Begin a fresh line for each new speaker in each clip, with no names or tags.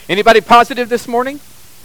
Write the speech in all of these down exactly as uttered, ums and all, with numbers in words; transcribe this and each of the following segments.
Anybody positive this morning?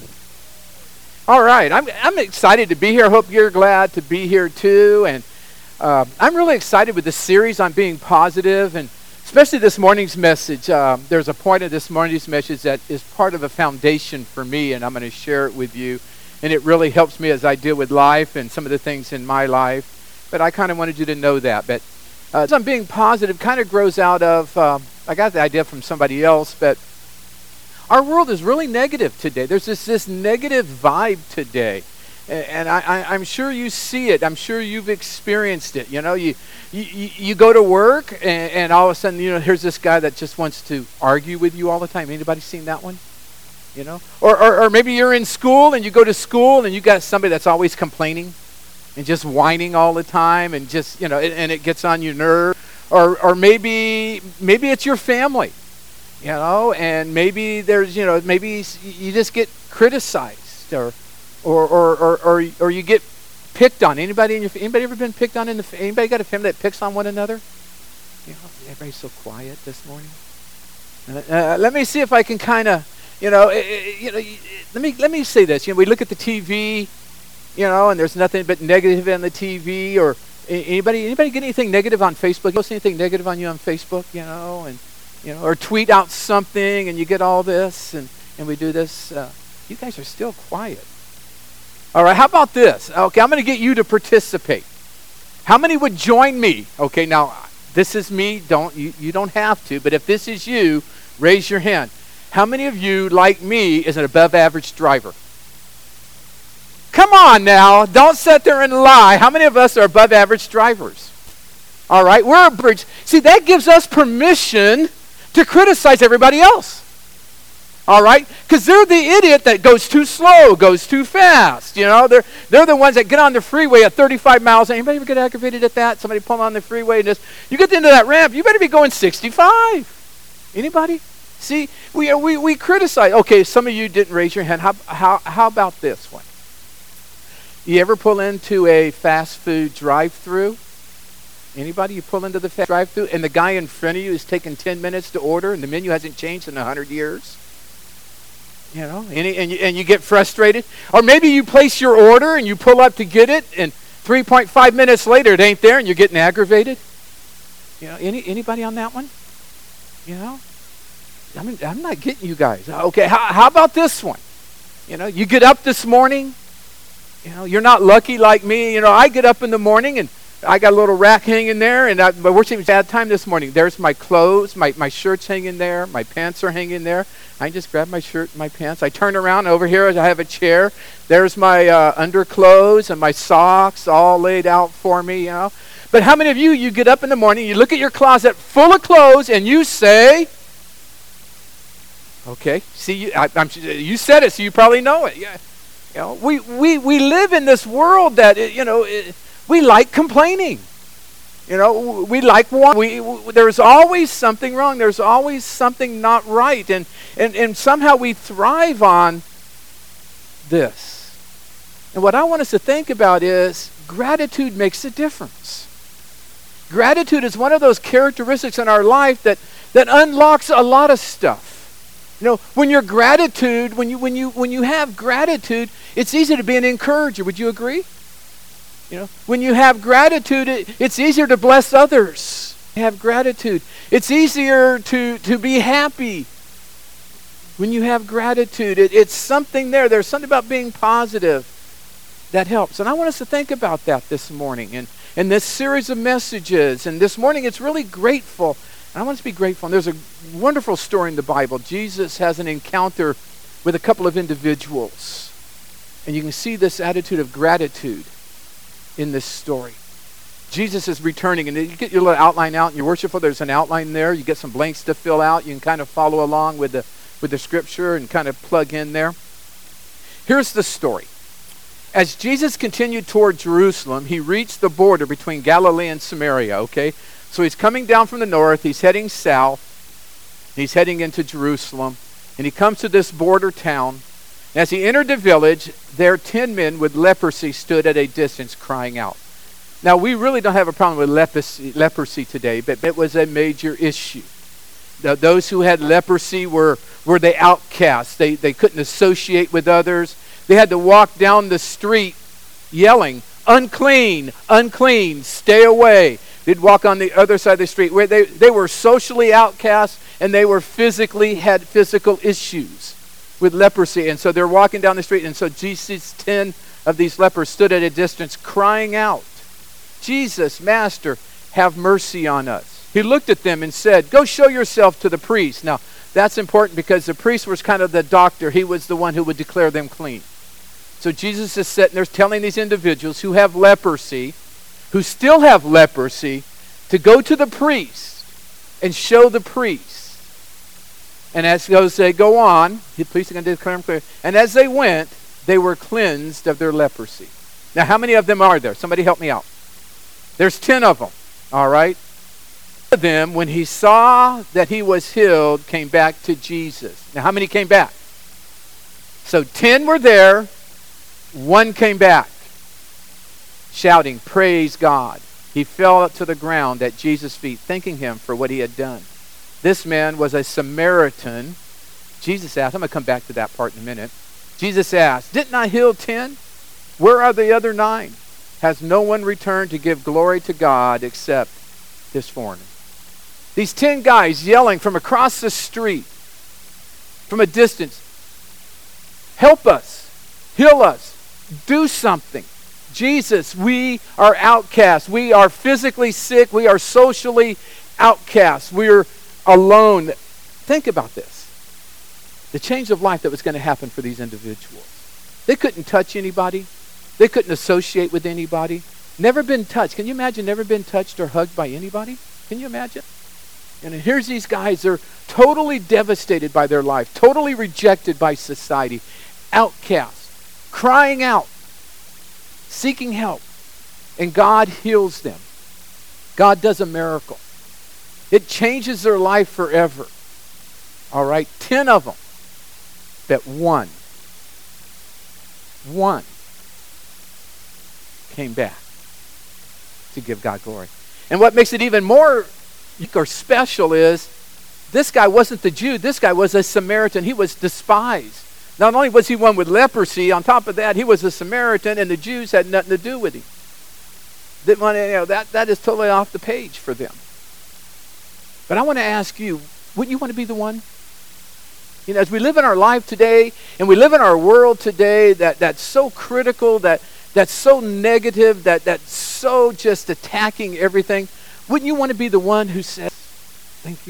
All right, I'm I'm excited to be here. I hope you're glad to be here too. And uh, I'm really excited with this series on being positive, and especially this morning's message. Uh, there's a point of this morning's message that is part of a foundation for me, and I'm going to share it with you. And it really helps me as I deal with life and some of the things in my life. But I kind of wanted you to know that. But uh, some being positive kind of grows out of, uh, I got the idea from somebody else, but our world is really negative today. There's this, this negative vibe today. And I, I, I'm sure you see it. I'm sure you've experienced it. You know, you you, you go to work and, and all of a sudden, you know, here's this guy that just wants to argue with you all the time. Anybody seen that one? You know, or, or or maybe you're in school and you go to school and you got somebody that's always complaining and just whining all the time and just, you know, and, and it gets on your nerve. Or or maybe maybe it's your family, you know, and maybe there's, you know, maybe you just get criticized or or or or or, or you get picked on. Anybody in your anybody ever been picked on in the anybody got a family that picks on one another? You know, everybody's so quiet this morning. Uh, let me see if I can kind of. You know, it, it, you know. Let me let me say this. You know, we look at the T V, you know, and there's nothing but negative on the T V. Or anybody anybody get anything negative on Facebook? Post anything negative on you on Facebook? You know, and you know, or tweet out something, and you get all this, and and we do this. Uh, you guys are still quiet. All right. How about this? Okay, I'm going to get you to participate. How many would join me? Okay, now this is me. Don't you? You don't have to. But if this is you, raise your hand. How many of you, like me, is an above-average driver? Come on now. Don't sit there and lie. How many of us are above-average drivers? All right, we're average. See, that gives us permission to criticize everybody else. All right? Because they're the idiot that goes too slow, goes too fast. You know, they're they're the ones that get on the freeway at thirty-five miles. Anybody ever get aggravated at that? Somebody pull on the freeway and just, you get into that ramp, you better be going sixty-five. Anybody? See, we we we criticize. Okay, some of you didn't raise your hand. How how how about this one? You ever pull into a fast food drive-through? Anybody? You pull into the fast drive-through, and the guy in front of you is taking ten minutes to order, and the menu hasn't changed in a hundred years. You know, and and you, and you get frustrated. Or maybe you place your order and you pull up to get it, and three point five minutes later it ain't there, and you're getting aggravated. You know, any anybody on that one? You know. I mean, I'm not getting you guys. Okay, how, how about this one? You know, you get up this morning. You know, you're not lucky like me. You know, I get up in the morning and I got a little rack hanging there, and I, but we're taking a bad time this morning. There's my clothes, my, my shirt's hanging there, my pants are hanging there. I just grab my shirt and my pants. I turn around over here. I have a chair. There's my uh, underclothes and my socks all laid out for me. You know, but how many of you you get up in the morning, you look at your closet full of clothes, and you say, okay, see, you, I, I'm, you said it, so you probably know it. Yeah, you know, we, we, we live in this world that, you know, it, we like complaining. You know, we like one. We, we, there's always something wrong. There's always something not right. And, and, and somehow we thrive on this. And what I want us to think about is gratitude makes a difference. Gratitude is one of those characteristics in our life that, that unlocks a lot of stuff. You know, when you're gratitude, when you when you when you have gratitude, it's easy to be an encourager. Would you agree? You know, when you have gratitude, it, it's easier to bless others. You have gratitude. It's easier to to be happy. When you have gratitude, it, it's something there. There's something about being positive that helps. And I want us to think about that this morning and in this series of messages. And this morning, it's really grateful. I want us to be grateful. And there's a wonderful story in the Bible. Jesus has an encounter with a couple of individuals. And you can see this attitude of gratitude in this story. Jesus is returning, and you get your little outline out in your worshipful. There's an outline there. You get some blanks to fill out. You can kind of follow along with the with the scripture and kind of plug in there. Here's the story. As Jesus continued toward Jerusalem, he reached the border between Galilee and Samaria, okay? So he's coming down from the north, he's heading south, he's heading into Jerusalem, and he comes to this border town. As he entered the village, there ten men with leprosy stood at a distance crying out. Now, we really don't have a problem with leprosy, leprosy today, but it was a major issue. The, those who had leprosy were, were they outcasts. They, they couldn't associate with others. They had to walk down the street yelling, unclean, unclean, stay away. They'd walk on the other side of the street. Where they, they were socially outcast, and they were physically, had physical issues with leprosy. And so they're walking down the street, and so Jesus, ten of these lepers stood at a distance crying out, Jesus, Master, have mercy on us. He looked at them and said, go show yourself to the priest. Now, that's important because the priest was kind of the doctor. He was the one who would declare them clean. So Jesus is sitting there telling these individuals who have leprosy, who still have leprosy, to go to the priest and show the priest. And as they go on, the priest is going to declare them clear. And as they went, they were cleansed of their leprosy. Now, how many of them are there? Somebody help me out. There's ten of them, all right? One of them, when he saw that he was healed, came back to Jesus. Now, how many came back? So ten were there, one came back, shouting, praise God. He fell to the ground at Jesus' feet, thanking him for what he had done. This man was a Samaritan. Jesus asked, I'm going to come back to that part in a minute. Jesus asked, didn't I heal ten? Where are the other nine? Has no one returned to give glory to God except this foreigner? These ten guys yelling from across the street, from a distance, help us, heal us, do something. Jesus, we are outcasts. We are physically sick. We are socially outcasts. We're alone. Think about this. The change of life that was going to happen for these individuals. They couldn't touch anybody. They couldn't associate with anybody. Never been touched. Can you imagine never been touched or hugged by anybody? Can you imagine? And here's these guys, they're totally devastated by their life, totally rejected by society, outcasts, crying out, seeking help. And God heals them. God does a miracle. It changes their life forever. All right, ten of them. That one, one came back to give God glory. And what makes it even more or special is this guy wasn't the Jew. This guy was a Samaritan. He was despised. Not only was he one with leprosy, on top of that, he was a Samaritan, and the Jews had nothing to do with him. Didn't want to, you know, that, that is totally off the page for them. But I want to ask you, wouldn't you want to be the one? You know, as we live in our life today, and we live in our world today that, that's so critical, that that's so negative, that that's so just attacking everything, wouldn't you want to be the one who says, thank you?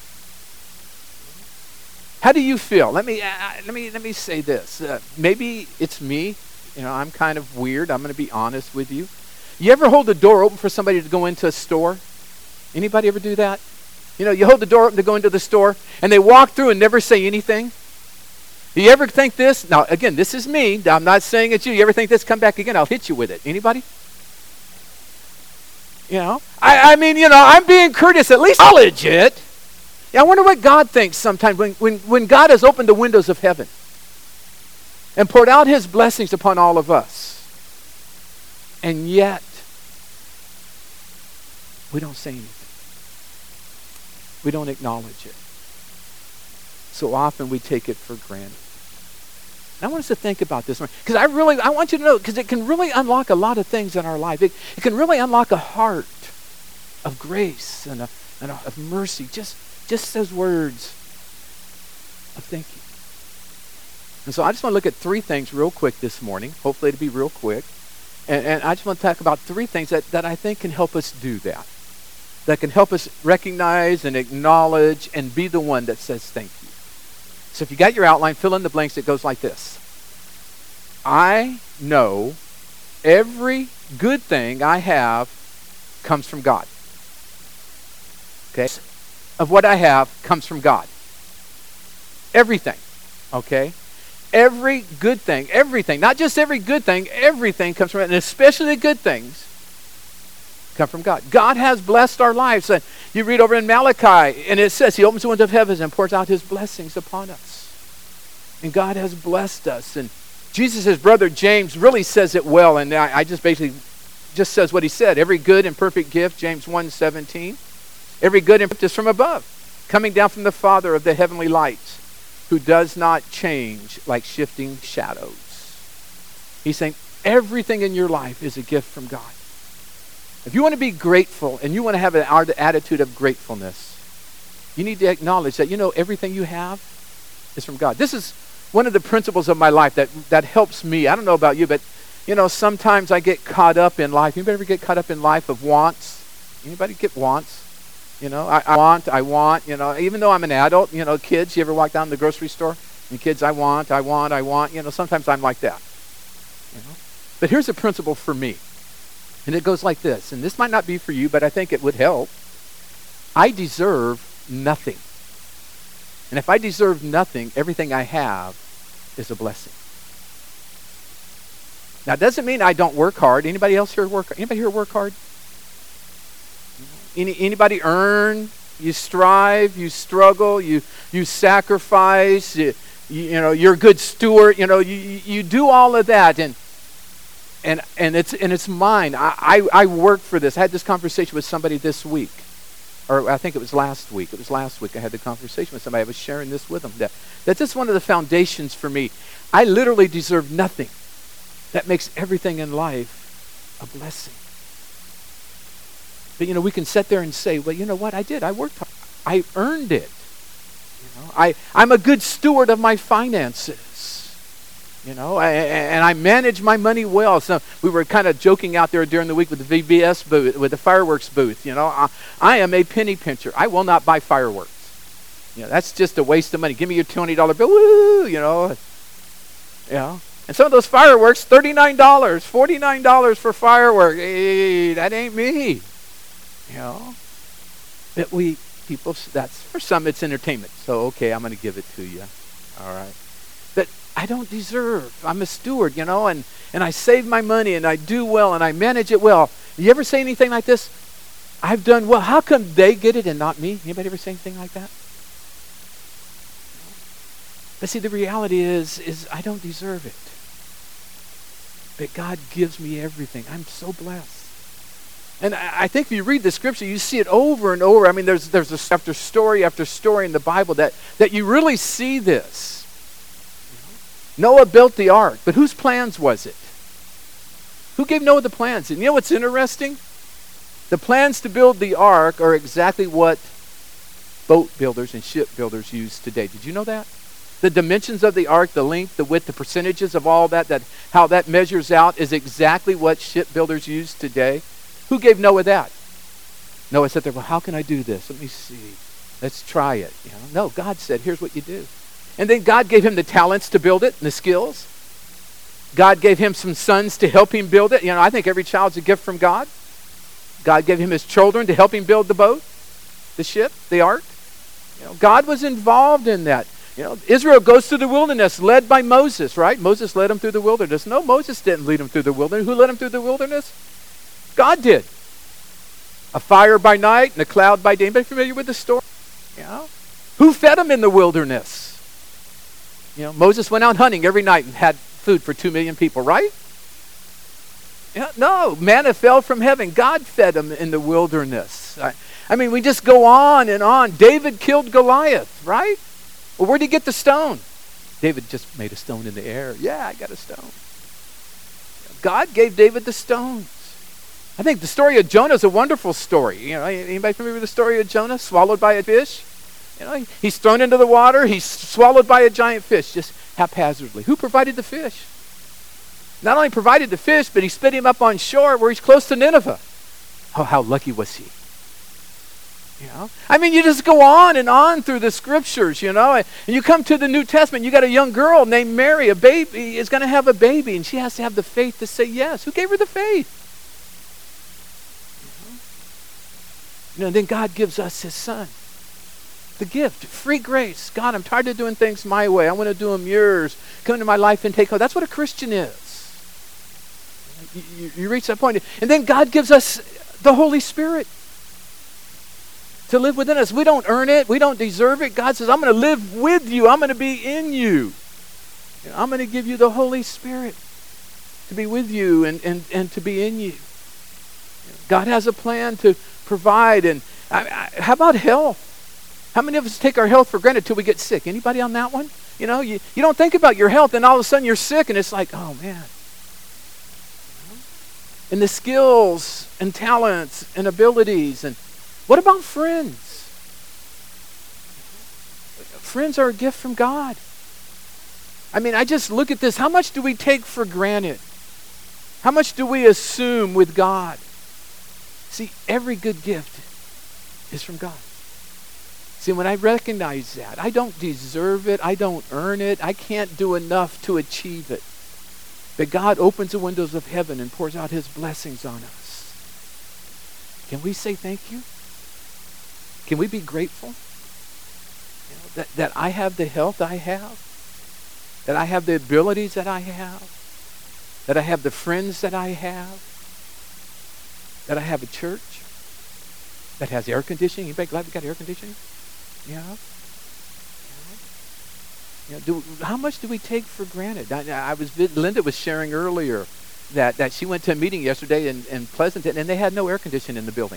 How do you feel? Let me uh, let me let me say this. Uh, maybe it's me. You know, I'm kind of weird. I'm going to be honest with you. You ever hold the door open for somebody to go into a store? Anybody ever do that? You know, you hold the door open to go into the store, and they walk through and never say anything. Do you ever think this? Now, again, this is me. I'm not saying it's you. You ever think this? Come back again. I'll hit you with it. Anybody? You know, I, I mean, you know, I'm being courteous. At least acknowledge it. Yeah, I wonder what God thinks sometimes when, when, when God has opened the windows of heaven and poured out his blessings upon all of us. And yet, we don't say anything. We don't acknowledge it. So often we take it for granted. And I want us to think about this because I really, I want you to know, because it can really unlock a lot of things in our life. It, it can really unlock a heart of grace and, a, and a, of mercy. Just, just those words of thank you. And so I just want to look at three things real quick this morning. Hopefully it'll be real quick. And, and I just want to talk about three things that, that I think can help us do that. That can help us recognize and acknowledge and be the one that says thank you. So if you got your outline, fill in the blanks. It goes like this. I know every good thing I have comes from God. Okay? Of what I have comes from God. Everything. Okay? Every good thing, everything, not just every good thing, everything comes from it, and especially the good things come from God. God has blessed our lives. And you read over in Malachi, and it says, he opens the windows of heaven and pours out his blessings upon us. And God has blessed us. And Jesus' brother James really says it well, and I, I just basically just says what he said. Every good and perfect gift, James one seventeen, every good and perfect is from above, coming down from the Father of the heavenly lights, who who does not change like shifting shadows. He's saying everything in your life is a gift from God. If you want to be grateful and you want to have an attitude of gratefulness, you need to acknowledge that, you know, everything you have is from God. This is one of the principles of my life that, that helps me. I don't know about you, but, you know, sometimes I get caught up in life. Anybody ever get caught up in life of wants? Anybody get wants? You know, I, I want, I want, you know, even though I'm an adult, you know, kids, you ever walk down the grocery store? And kids, I want, I want, I want, you know, sometimes I'm like that. You know? But here's a principle for me. And it goes like this, and this might not be for you, but I think it would help. I deserve nothing. And if I deserve nothing, everything I have is a blessing. Now, it doesn't mean I don't work hard. Anybody else here work? Anybody here work hard? Any, anybody earn? You strive, you struggle, you you sacrifice, you, you, you know, you're a good steward, you know, you, you do all of that, and and and it's and it's mine. I, I, I work for this. I had this conversation with somebody this week. Or I think it was last week. It was last week I had the conversation with somebody. I was sharing this with them. That, that's just one of the foundations for me. I literally deserve nothing. That makes everything in life a blessing. But, you know, we can sit there and say, well, you know what? I did. I worked hard. I earned it. You know, I, I'm a good steward of my finances. You know, I, and I manage my money well. So we were kind of joking out there during the week with the V B S booth, with the fireworks booth. You know, I, I am a penny pincher. I will not buy fireworks. You know, that's just a waste of money. Give me your twenty dollar bill. Woo! You know, you know. And some of those fireworks, thirty-nine dollars, forty-nine dollars for fireworks. Hey, that ain't me. You know, that we people. That's for some. It's entertainment. So okay, I'm going to give it to you. All right, but I don't deserve. I'm a steward, you know, and and I save my money and I do well and I manage it well. You ever say anything like this? I've done well. How come they get it and not me? Anybody ever say anything like that? But see, the reality is, is I don't deserve it. But God gives me everything. I'm so blessed. And I think if you read the scripture, you see it over and over. I mean, there's there's a, after story after story in the Bible that, that you really see this. Noah built the ark, but whose plans was it? Who gave Noah the plans? And you know what's interesting? The plans to build the ark are exactly what boat builders and ship builders use today. Did you know that? The dimensions of the ark, the length, the width, the percentages of all that, that how that measures out is exactly what shipbuilders use today. Who gave Noah that? Noah said there, well, how can I do this? Let me see. Let's try it. You know? No, God said, here's what you do. And then God gave him the talents to build it and the skills. God gave him some sons to help him build it. You know, I think every child's a gift from God. God gave him his children to help him build the boat, the ship, the ark. You know, God was involved in that. You know, Israel goes through the wilderness led by Moses, right? Moses led them through the wilderness. No, Moses didn't lead them through the wilderness. Who led them through the wilderness? God did. A fire by night and a cloud by day. Anybody familiar with the story? You know? Who fed them in the wilderness? You know, Moses went out hunting every night and had food for two million people, right? Yeah, no, manna fell from heaven. God fed them in the wilderness. I, I mean, we just go on and on. David killed Goliath, right? Well, where'd he get the stone? David just made a stone in the air. Yeah, I got a stone. God gave David the stones. I think the story of Jonah is a wonderful story. You know, anybody familiar with the story of Jonah? Swallowed by a fish? You know, he's thrown into the water. He's swallowed by a giant fish, just haphazardly. Who provided the fish? Not only provided the fish, but he spit him up on shore where he's close to Nineveh. Oh, how lucky was he? You know, I mean, you just go on and on through the scriptures, you know, and, and you come to the New Testament. You got a young girl named Mary. A baby is going to have a baby, and she has to have the faith to say yes. Who gave her the faith? You know, and then God gives us his son. The gift, free grace. God, I'm tired of doing things my way. I want to do them yours. Come into my life and take hold. That's what a Christian is. You, you, you reach that point. And then God gives us the Holy Spirit to live within us. We don't earn it. We don't deserve it. God says, I'm going to live with you. I'm going to be in you. You know, I'm going to give you the Holy Spirit to be with you and, and, and to be in you. God has a plan to provide. And I, I, how about health? How many of us take our health for granted till we get sick? Anybody on that one? You know, you, you don't think about your health, and all of a sudden you're sick, and it's like, oh, man. And the skills and talents and abilities. And what about friends? Friends are a gift from God. I mean, I just look at this. How much do we take for granted? How much do we assume with God? See, every good gift is from God. See, when I recognize that, I don't deserve it. I don't earn it. I can't do enough to achieve it. But God opens the windows of heaven and pours out his blessings on us. Can we say thank you? Can we be grateful? You know, that, that I have the health I have? That I have the abilities that I have? That I have the friends that I have? That I have a church that has air conditioning? Anybody glad we got air conditioning? Yeah. You know, do, how much do we take for granted? I, I was Linda was sharing earlier that, that she went to a meeting yesterday in, in Pleasanton, and they had no air conditioning in the building.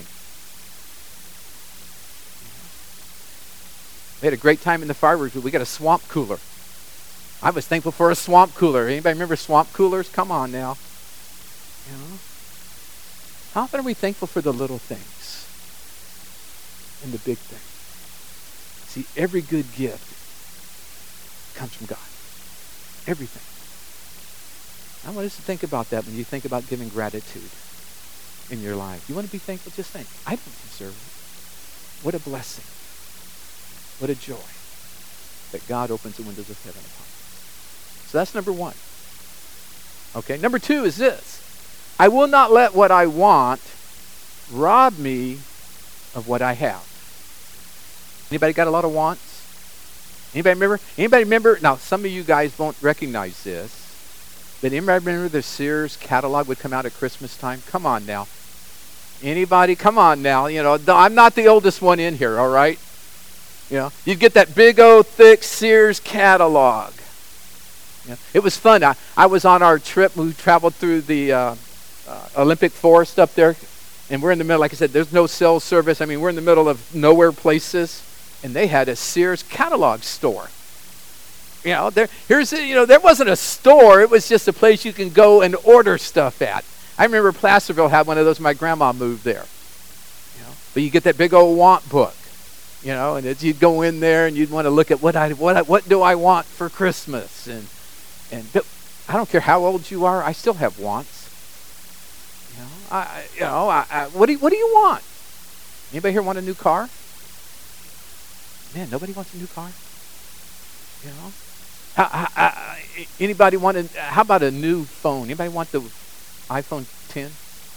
We had a great time in the fireworks. We got a swamp cooler. I was thankful for a swamp cooler. Anybody remember swamp coolers? Come on now. You know, how often are we thankful for the little things and the big things? See, every good gift comes from God. Everything. I want us to think about that when you think about giving gratitude in your life. You want to be thankful? Just think, I don't deserve it. What a blessing. What a joy that God opens the windows of heaven upon us. So that's number one. Okay, number two is this. I will not let what I want rob me of what I have. Anybody got a lot of wants? Anybody remember? Anybody remember? Now, some of you guys won't recognize this, but anybody remember the Sears catalog would come out at Christmas time? Come on now. Anybody? Come on now. You know, I'm not the oldest one in here, all right? You know, you'd get that big old thick Sears catalog. You know, it was fun. I, I was on our trip. We traveled through the uh, uh, Olympic Forest up there, and we're in the middle. Like I said, there's no cell service. I mean, we're in the middle of nowhere places. And they had a Sears catalog store. You know, there here's you know there wasn't a store. It was just a place you can go and order stuff at. I remember Placerville had one of those. My grandma moved there. You know, but you get that big old want book. You know, and it, you'd go in there and you'd want to look at what I what I, what do I want for Christmas, and and I don't care how old you are. I still have wants. You know, I you know I, I, what do you, what do you want? Anybody here want a new car? Man, nobody wants a new car. You know, how, how, how, anybody want a? How about a new phone? Anybody want the iPhone ten?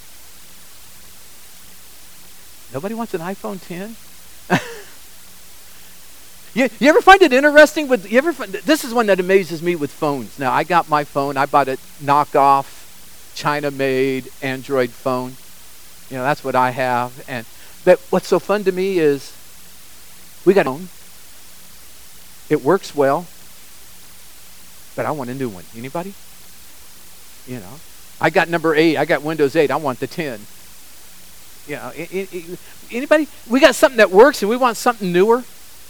Nobody wants an iPhone ten. you, you ever find it interesting? With you ever? Find, this is one that amazes me with phones. Now, I got my phone. I bought a knockoff, China-made Android phone. You know, that's what I have. And but what's so fun to me is. We got a phone. It works well, but I want a new one. Anybody? You know, I got number eight. I got Windows eight. I want the ten. You know, it, it, it, anybody? We got something that works, and we want something newer.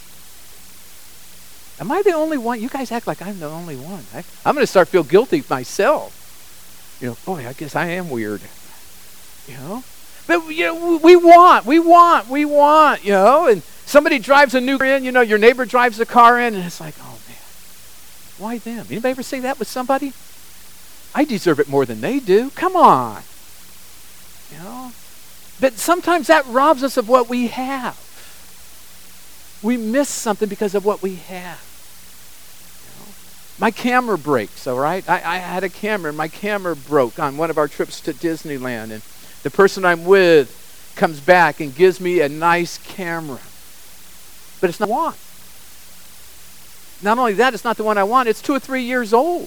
Am I the only one? You guys act like I'm the only one. I, I'm going to start feel guilty myself. You know, boy, I guess I am weird. You know, but you know, we want, we want, we want. You know, and. Somebody drives a new car in, you know, your neighbor drives a car in, and it's like, oh, man, why them? Anybody ever say that with somebody? I deserve it more than they do. Come on. You know? But sometimes that robs us of what we have. We miss something because of what we have. You know? My camera breaks, all right? I, I had a camera, and my camera broke on one of our trips to Disneyland, and the person I'm with comes back and gives me a nice camera. But it's not the one I want. Not only that, it's not the one I want. It's two or three years old.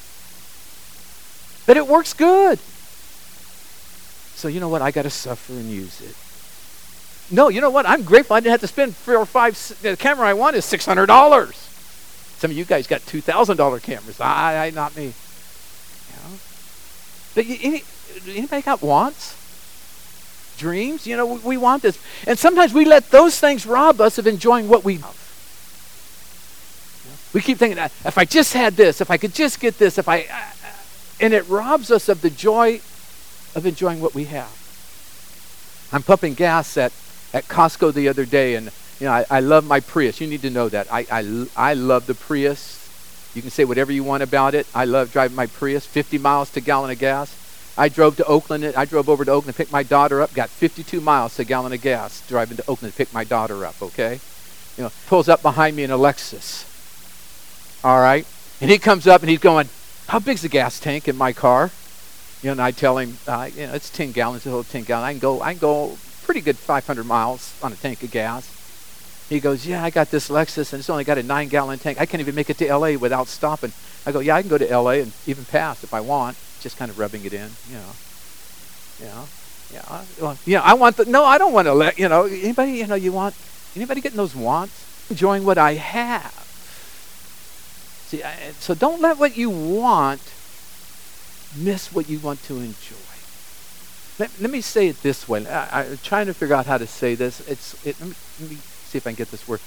But it works good. So you know what? I got to suffer and use it. No, you know what? I'm grateful I didn't have to spend four or five. The camera I want is six hundred dollars. Some of you guys got two thousand dollars cameras. I, I, not me. You know? But you, any, anybody got wants? Dreams, you know, we, we want this. And sometimes we let those things rob us of enjoying what we have. You know? We keep thinking, if I just had this, if I could just get this, if I... And it robs us of the joy of enjoying what we have. I'm pumping gas at, at Costco the other day, and you know I, I love my Prius. You need to know that. I, I, I love the Prius. You can say whatever you want about it. I love driving my Prius, fifty miles to a gallon of gas. I drove to Oakland. I drove over to Oakland to pick my daughter up, got fifty-two miles to a gallon of gas driving to Oakland to pick my daughter up, okay? You know, pulls up behind me in a Lexus. All right? And he comes up and he's going, how big's the gas tank in my car? You know, and I tell him, uh, you know, it's ten gallons, a whole ten gallons. I can go, I can go pretty good five hundred miles on a tank of gas. He goes, yeah, I got this Lexus, and it's only got a nine-gallon tank. I can't even make it to L A without stopping. I go, yeah, I can go to L A and even pass if I want. Just kind of rubbing it in, you know. You know, yeah. Well, yeah, I want the, no, I don't want to let, you know, anybody, you know, you want, anybody getting those wants? Enjoying what I have. See, I, so don't let what you want miss what you want to enjoy. Let, let me say it this way. I, I'm trying to figure out how to say this. It's it, let, me, let me see if I can get this word.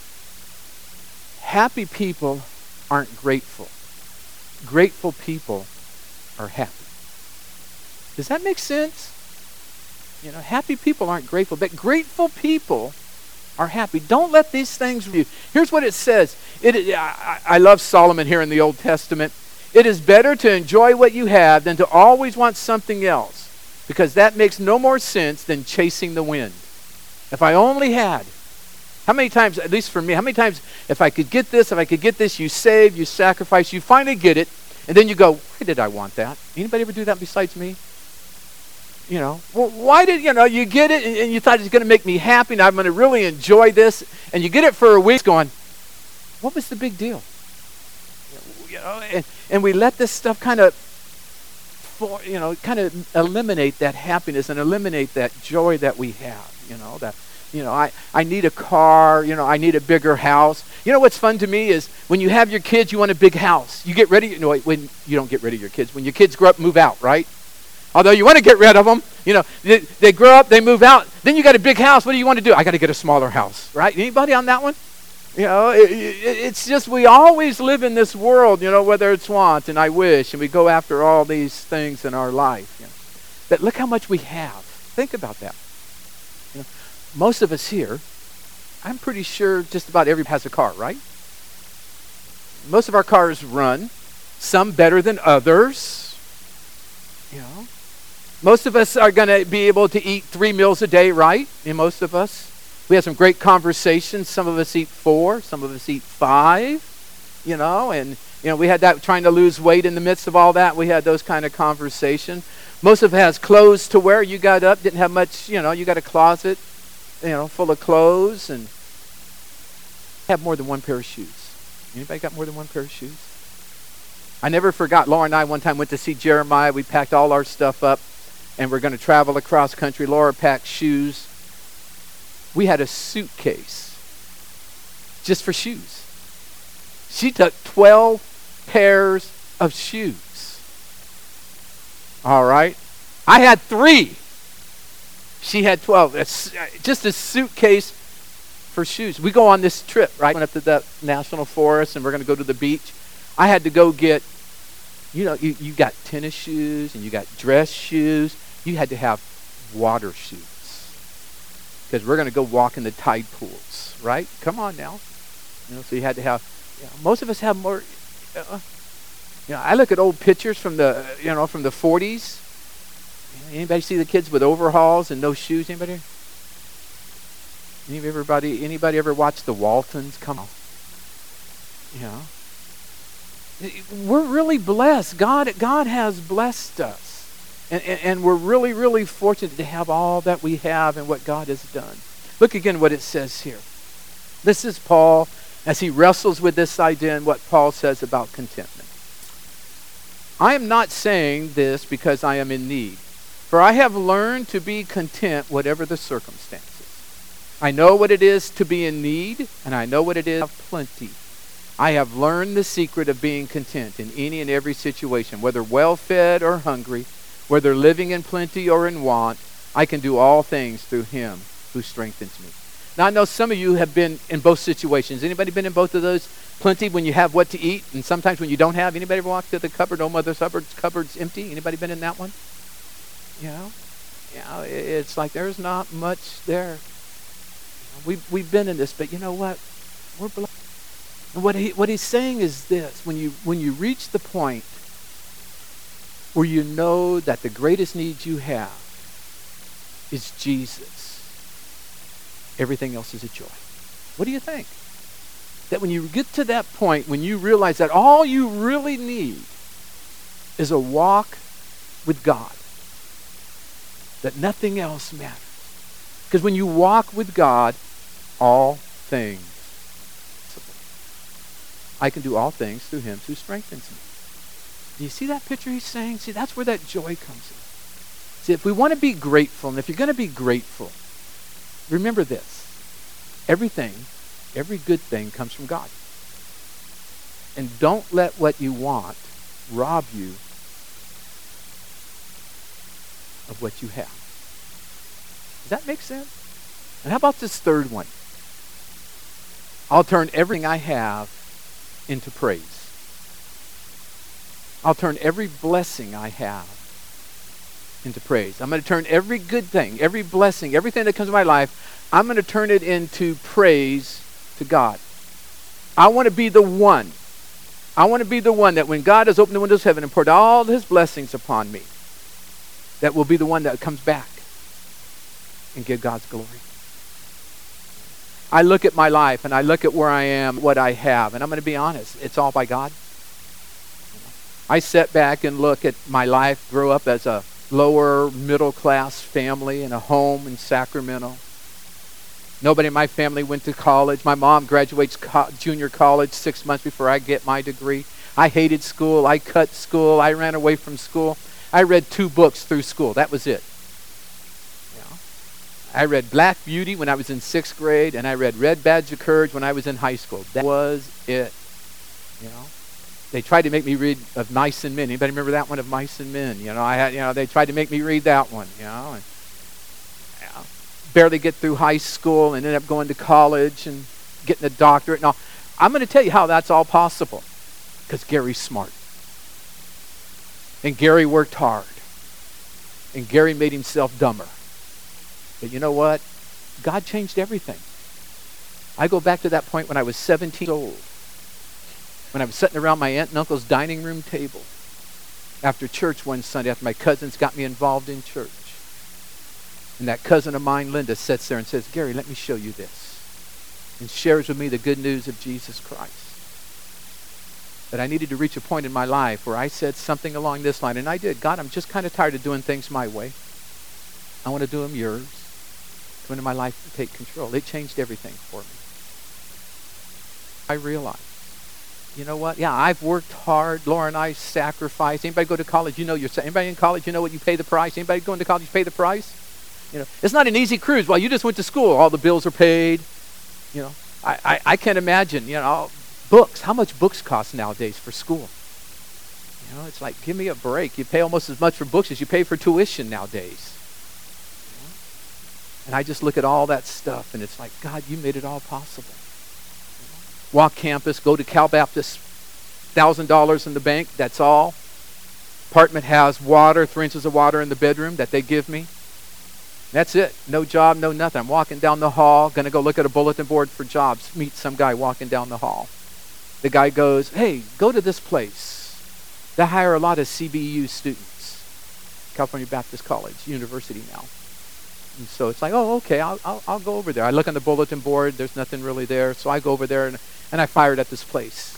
Happy people aren't grateful. Grateful people are happy. Does that make sense? You know, happy people aren't grateful, but grateful people are happy. Don't let these things rule you. Here's what it says. It, I, I love Solomon here in the Old Testament. It is better to enjoy what you have than to always want something else, because that makes no more sense than chasing the wind. If I only had, how many times, at least for me, how many times, if I could get this, if I could get this, you save, you sacrifice, you finally get it, and then you go, why did I want that? Anybody ever do that besides me? You know, well, why did, you know, you get it and, and you thought it's going to make me happy and I'm going to really enjoy this, and you get it for a week going, what was the big deal? You know, and, and we let this stuff kind of, for, you know, kind of eliminate that happiness and eliminate that joy that we have, you know, that, you know, I, I need a car, you know, I need a bigger house. You know what's fun to me is when you have your kids, you want a big house. You get ready, you know, when you don't get rid of your kids. When your kids grow up, move out, right? Although you want to get rid of them, you know, they, they grow up, they move out. Then you got a big house. What do you want to do? I got to get a smaller house, right? Anybody on that one? You know, it, it, it's just we always live in this world, you know, whether it's want and I wish, and we go after all these things in our life. You know. But look how much we have. Think about that. You know, most of us here, I'm pretty sure just about everybody has a car, right? Most of our cars run, some better than others. You know, most of us are going to be able to eat three meals a day, right? And most of us. We have some great conversations. Some of us eat four. Some of us eat five. You know, and, you know, we had that trying to lose weight in the midst of all that. We had those kind of conversations. Most of us has clothes to wear. You got up, didn't have much, you know, you got a closet, you know, full of clothes, and have more than one pair of shoes. Anybody got more than one pair of shoes? I never forgot, Laura and I one time went to see Jeremiah. We packed all our stuff up, and we're going to travel across country. Laura packed shoes. We had a suitcase just for shoes. She took twelve pairs of shoes. All right? I had three. She had twelve. It's just a suitcase for shoes. We go on this trip, right? Went up to the National Forest, and we're going to go to the beach. I had to go get, you know, you, you got tennis shoes, and you got dress shoes. You had to have water shoes. Because we're going to go walk in the tide pools, right? Come on now. You know, so you had to have, you know, most of us have more, uh, you know, I look at old pictures from the, you know, from the forties. Anybody see the kids with overalls and no shoes? Anybody? Anybody, anybody ever watch the Waltons? Come on. You know. We're really blessed. God, God has blessed us. And, and, and we're really, really fortunate to have all that we have and what God has done. Look again what it says here. This is Paul as he wrestles with this idea and what Paul says about contentment. I am not saying this because I am in need, for I have learned to be content whatever the circumstances. I know what it is to be in need, and I know what it is to have plenty. I have learned the secret of being content in any and every situation, whether well-fed or hungry, whether living in plenty or in want. I can do all things through him who strengthens me. Now, I know some of you have been in both situations. Anybody been in both of those? Plenty when you have what to eat, and sometimes when you don't have. Anybody ever walked to the cupboard, oh, mother's cupboard's, cupboard's empty? Anybody been in that one? You know? You know, it's like there's not much there. We've, we've been in this, but you know what? We're blessed. And what, he, what he's saying is this. When you, when you reach the point where you know that the greatest need you have is Jesus, everything else is a joy. What do you think? That when you get to that point, when you realize that all you really need is a walk with God, that nothing else matters. Because when you walk with God, all things. I can do all things through him who strengthens me. Do you see that picture he's saying? See, that's where that joy comes in. See, if we want to be grateful, and if you're going to be grateful, remember this. Everything, every good thing comes from God. And don't let what you want rob you of what you have. Does that make sense? And how about this third one? I'll turn everything I have into praise. I'll turn every blessing I have into praise. I'm going to turn every good thing, every blessing, everything that comes in my life, I'm going to turn it into praise to God. I want to be the one. I want to be the one that when God has opened the windows of heaven and poured all his blessings upon me, that will be the one that comes back and give God's glory. I look at my life and I look at where I am, what I have, and I'm going to be honest, it's all by God. I sit back and look at my life, grow up as a lower middle class family in a home in Sacramento. Nobody in my family went to college. My mom graduates co- junior college six months before I get my degree. I hated school. I cut school. I ran away from school. I read two books through school. That was it. You know, I read Black Beauty when I was in sixth grade, and I read Red Badge of Courage when I was in high school. That was it. You know, they tried to make me read of Mice and Men. Anybody remember that one, of Mice and Men? You know, I had. You know, they tried to make me read that one. You know, and you know, barely get through high school and ended up going to college and getting a doctorate. Now, I'm going to tell you how that's all possible, because Gary's smart. And Gary worked hard. And Gary made himself dumber. But you know what? God changed everything. I go back to that point when I was seventeen years old. When I was sitting around my aunt and uncle's dining room table after church one Sunday, after my cousins got me involved in church. And that cousin of mine, Linda, sits there and says, Gary, let me show you this. And shares with me the good news of Jesus Christ. But I needed to reach a point in my life where I said something along this line, and I did. God, I'm just kind of tired of doing things my way. I want to do them yours. Come into my life and take control. It changed everything for me. I realized, you know what? Yeah, I've worked hard. Laura and I sacrificed. Anybody go to college? You know, you're. Anybody in college? You know what you pay the price. Anybody going to college? Pay the price. You know, it's not an easy cruise. While you just went to school, all the bills are paid. You know, I, I, I can't imagine. You know. Books. How much books cost nowadays for school? You know, it's like, give me a break. You pay almost as much for books as you pay for tuition nowadays. You know? And I just look at all that stuff, and it's like, God, you made it all possible. You know? Walk campus, go to Cal Baptist, one thousand dollars in the bank, that's all. Apartment has water, three inches of water in the bedroom that they give me. That's it. No job, no nothing. I'm walking down the hall, going to go look at a bulletin board for jobs, meet some guy walking down the hall. The guy goes, hey, go to this place. They hire a lot of C B U students. California Baptist College, university now. And so it's like, oh, okay, I'll, I'll, I'll go over there. I look on the bulletin board. There's nothing really there. So I go over there, and, and I fired at this place.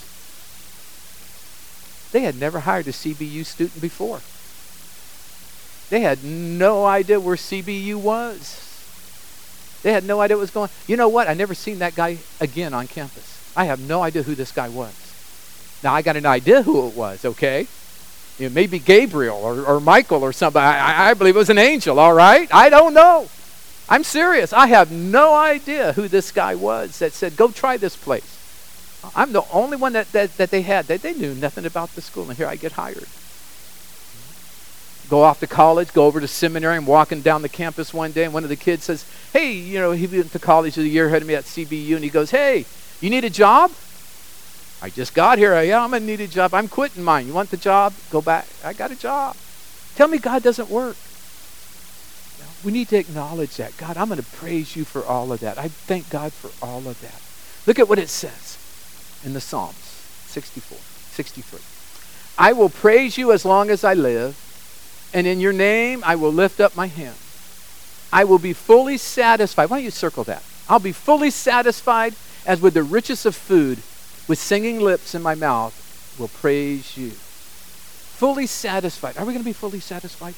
They had never hired a C B U student before. They had no idea where C B U was. They had no idea what was going on. You know what? I never seen that guy again on campus. I have no idea who this guy was. Now, I got an idea who it was, okay? You know, maybe Gabriel or, or Michael or somebody. I, I believe it was an angel, all right? I don't know. I'm serious. I have no idea who this guy was that said, go try this place. I'm the only one that, that, that they had. They, they knew nothing about the school, and here I get hired. go off to college, go over to seminary. I'm walking down the campus one day, and one of the kids says, hey, you know, he went to college a year ahead of me at C B U, and he goes, hey, you need a job? I just got here. Yeah, I'm going to need a job. I'm quitting mine. You want the job? Go back. I got a job. Tell me God doesn't work. You know, we need to acknowledge that. God, I'm going to praise you for all of that. I thank God for all of that. Look at what it says in the Psalms, sixty-four, sixty-three. I will praise you as long as I live, and in your name I will lift up my hand. I will be fully satisfied. Why don't you circle that? I'll be fully satisfied as with the richest of food, with singing lips in my mouth will praise you. Fully satisfied. Are we going to be fully satisfied?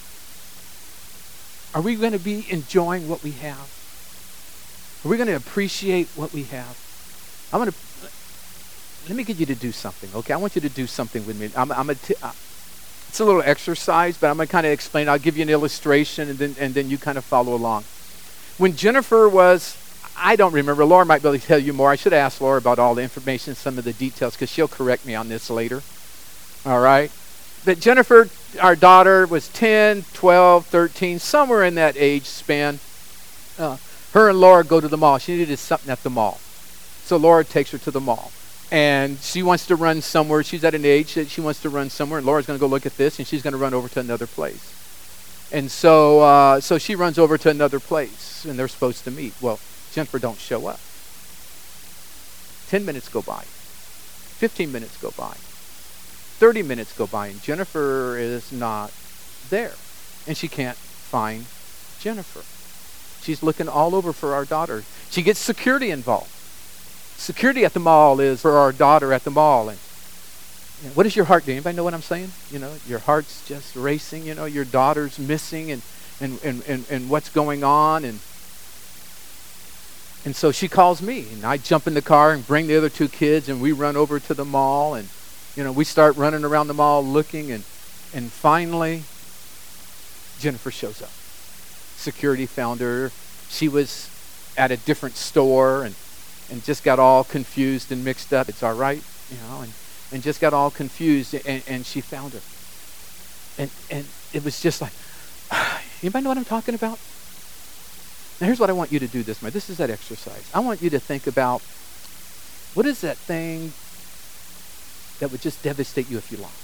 Are we going to be enjoying what we have? Are we going to appreciate what we have? I'm going to, let me get you to do something, okay? I want you to do something with me. I'm, I'm a t- uh, it's a little exercise, but I'm going to kind of explain. I'll give you an illustration, and then, and then you kind of follow along. When Jennifer was, I don't remember. Laura might be able to tell you more. I should ask Laura about all the information, some of the details, because she'll correct me on this later. All right? But Jennifer, our daughter, was ten, twelve, thirteen, somewhere in that age span. Uh, her and Laura go to the mall. She needed something at the mall. So Laura takes her to the mall. And she wants to run somewhere. She's at an age that she wants to run somewhere. And Laura's going to go look at this, and she's going to run over to another place. And so uh, so she runs over to another place, and they're supposed to meet. Well, Jennifer don't show up. Ten minutes go by. Fifteen minutes go by. Thirty minutes go by, and Jennifer is not there. And she can't find Jennifer. She's looking all over for our daughter. She gets security involved. Security at the mall is for our daughter at the mall. And you know, what does your heart do? Anybody know what I'm saying? You know, your heart's just racing. You know, your daughter's missing, and and, and, and, and what's going on. And And so she calls me, and I jump in the car and bring the other two kids, and we run over to the mall, and you know, we start running around the mall looking, and and finally Jennifer shows up. Security found her. She was at a different store, and and just got all confused and mixed up. It's all right, you know, and, and just got all confused, and, and she found her. And and it was just like, anybody know what I'm talking about? Now here's what I want you to do this month. This is that exercise. I want you to think about, what is that thing that would just devastate you if you lost?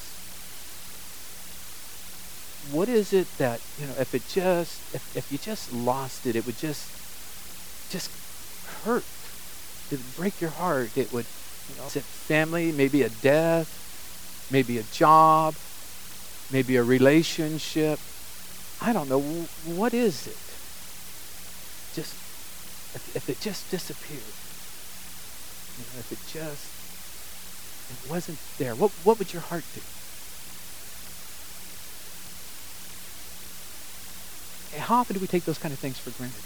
What is it that, you know, if it just, if, if you just lost it, it would just, just hurt. It would break your heart. It would, you know, is it family, maybe a death, maybe a job, maybe a relationship. I don't know. What is it? Just, if, if it just disappeared, you know, if it just, it wasn't there, what what would your heart do? And how often do we take those kind of things for granted?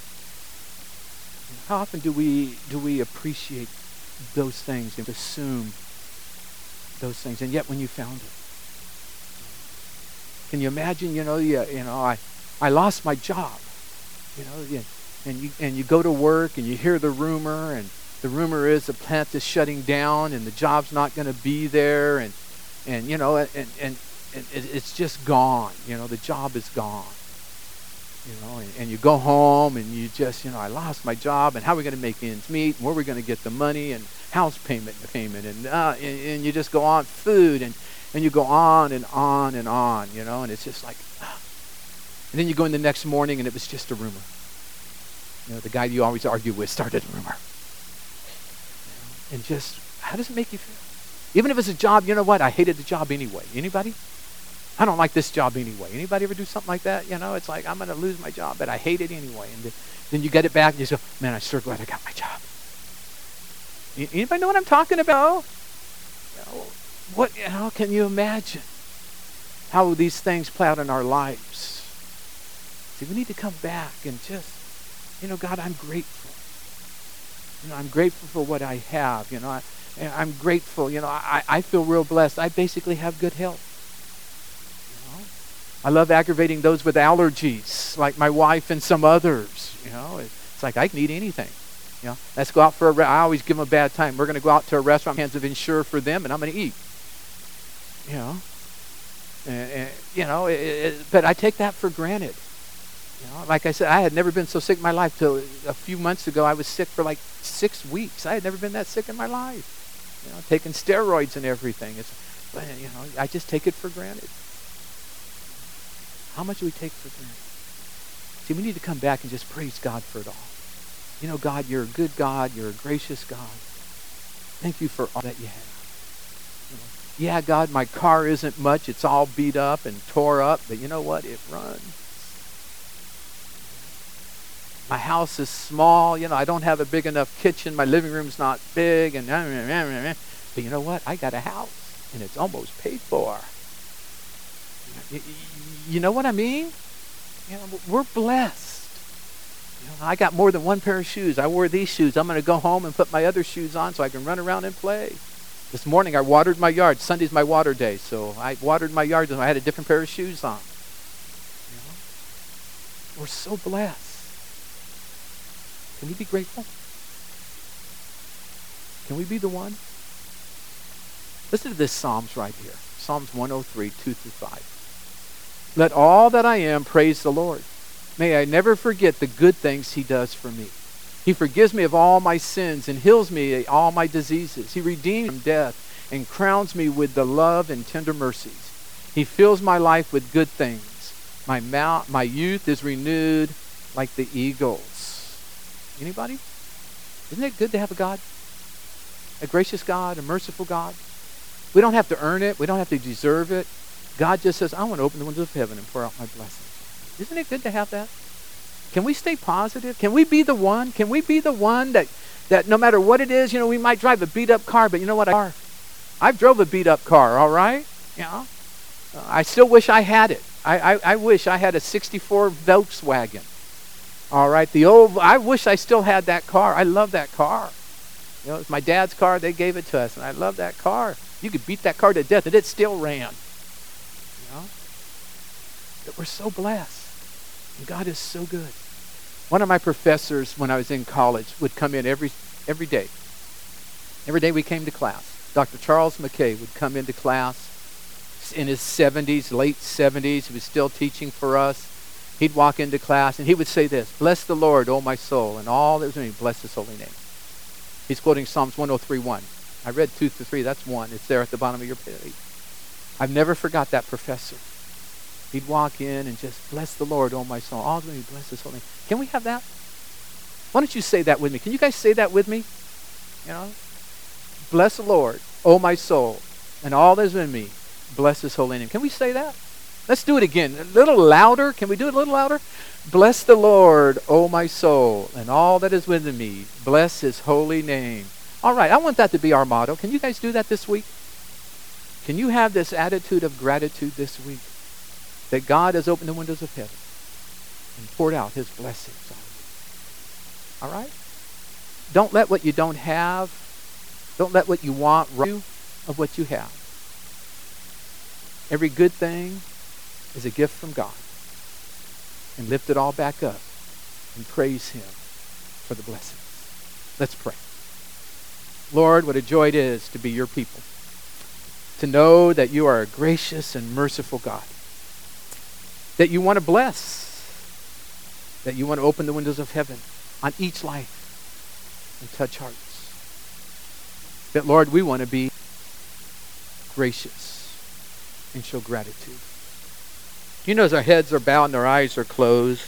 How often do we do we appreciate those things and assume those things? And yet, when you found it, can you imagine? You know, you, you know, I I lost my job. You know, you, and you and you go to work and you hear the rumor, and the rumor is the plant is shutting down and the job's not going to be there, and and you know, and and, and it's just gone. You know, the job is gone. You know, and, and you go home and you just, you know, I lost my job, and how are we going to make ends meet? And where are we going to get the money? And house payment and payment, and uh, and, and you just go on food, and and you go on and on and on. You know, and it's just like, ah. And then you go in the next morning, and it was just a rumor. You know, the guy you always argue with started a rumor. You know, and just, how does it make you feel? Even if it's a job, you know what? I hated the job anyway. Anybody? I don't like this job anyway. Anybody ever do something like that? You know, it's like, I'm going to lose my job, but I hate it anyway. And then you get it back, and you say, man, I'm so glad I got my job. Anybody know what I'm talking about? You know, what? How can you imagine how these things play out in our lives? See, we need to come back and just, you know, God, I'm grateful. You know, I'm grateful for what I have. You know, I, I'm grateful. You know, I, I feel real blessed. I basically have good health. You know, I love aggravating those with allergies, like my wife and some others. You know, it's like I can eat anything. You know, let's go out for a. Re- I always give them a bad time. We're going to go out to a restaurant, hands of insure for them, and I'm going to eat. You know, And, and you know, it, it, but I take that for granted. You know, like I said, I had never been so sick in my life till a few months ago. I was sick for like six weeks. I had never been that sick in my life. You know, taking steroids and everything. It's, but, you know, I just take it for granted. How much do we take for granted? See, we need to come back and just praise God for it all. You know, God, you're a good God. You're a gracious God. Thank you for all that you have. You know, yeah, God, my car isn't much. It's all beat up and tore up. But you know what? It runs. My house is small. You know, I don't have a big enough kitchen. My living room's not big. And but you know what? I got a house, and it's almost paid for. You, you know what I mean? You know, we're blessed. You know, I got more than one pair of shoes. I wore these shoes. I'm going to go home and put my other shoes on so I can run around and play. This morning I watered my yard. Sunday's my water day, so I watered my yard and I had a different pair of shoes on. You know? We're so blessed. Can we be grateful? Can we be the one? Listen to this Psalms right here. Psalms one oh three, two through five. Let all that I am praise the Lord. May I never forget the good things he does for me. He forgives me of all my sins and heals me of all my diseases. He redeems me from death and crowns me with the love and tender mercies. He fills my life with good things. My mouth, my youth is renewed like the eagles. Anybody? Isn't it good to have a God? A gracious God, a merciful God. We don't have to earn it. We don't have to deserve it. God just says, I want to open the windows of heaven and pour out my blessings. Isn't it good to have that? Can we stay positive? Can we be the one? Can we be the one that, that no matter what it is, you know, we might drive a beat-up car, but you know what? I, I've drove a beat-up car, all right? You know, uh, I still wish I had it. I, I, I wish I had a sixty-four Volkswagen. All right, the old, I wish I still had that car. I love that car. You know, it's my dad's car. They gave it to us, and I love that car. You could beat that car to death, and it still ran. You know? That we're so blessed. And God is so good. One of my professors when I was in college would come in every every day. Every day we came to class. Doctor Charles McKay would come into class in his seventies, late seventies. He was still teaching for us. He'd walk into class and he would say this, bless the Lord, O my soul, and all that is in me, bless his holy name. He's quoting Psalms one oh three, one. I read two through three, that's one. It's there at the bottom of your page. I've never forgot that professor. He'd walk in and just, bless the Lord, O my soul, all that is in me, bless his holy name. Can we have that? Why don't you say that with me? Can you guys say that with me? You know, bless the Lord, O my soul, and all that is in me, bless his holy name. Can we say that? Let's do it again. A little louder. Can we do it a little louder? Bless the Lord, O my soul, and all that is within me. Bless his holy name. All right, I want that to be our motto. Can you guys do that this week? Can you have this attitude of gratitude this week? That God has opened the windows of heaven and poured out his blessings on you. All right? Don't let what you don't have, don't let what you want rob you of what you have. Every good thing is a gift from God. And lift it all back up and praise him for the blessings. Let's pray. Lord, what a joy it is to be your people. To know that you are a gracious and merciful God. That you want to bless. That you want to open the windows of heaven on each life and touch hearts. That, Lord, we want to be gracious and show gratitude. You know, as our heads are bowed and our eyes are closed,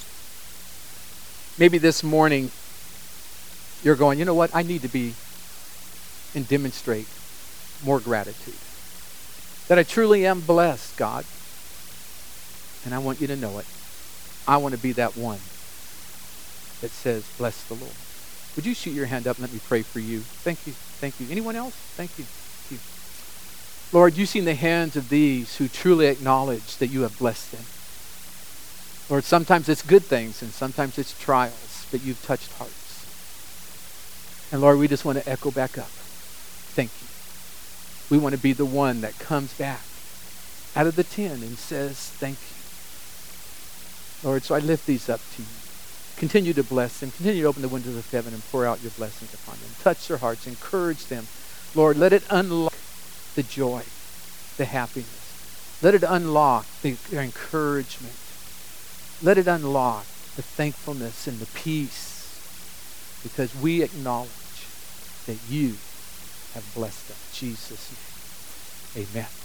maybe this morning you're going, you know what, I need to be and demonstrate more gratitude. That I truly am blessed, God. And I want you to know it. I want to be that one that says, bless the Lord. Would you shoot your hand up and let me pray for you? Thank you. Thank you. Anyone else? Thank you. Thank you. Lord, you've seen the hands of these who truly acknowledge that you have blessed them. Lord, sometimes it's good things and sometimes it's trials, but you've touched hearts. And Lord, we just want to echo back up. Thank you. We want to be the one that comes back out of the tin and says, thank you. Lord, so I lift these up to you. Continue to bless them. Continue to open the windows of heaven and pour out your blessings upon them. Touch their hearts. Encourage them. Lord, let it unlock the joy, the happiness, Let it unlock the encouragement. Let it unlock the thankfulness and the peace, because we acknowledge that you have blessed us. In Jesus' name, amen.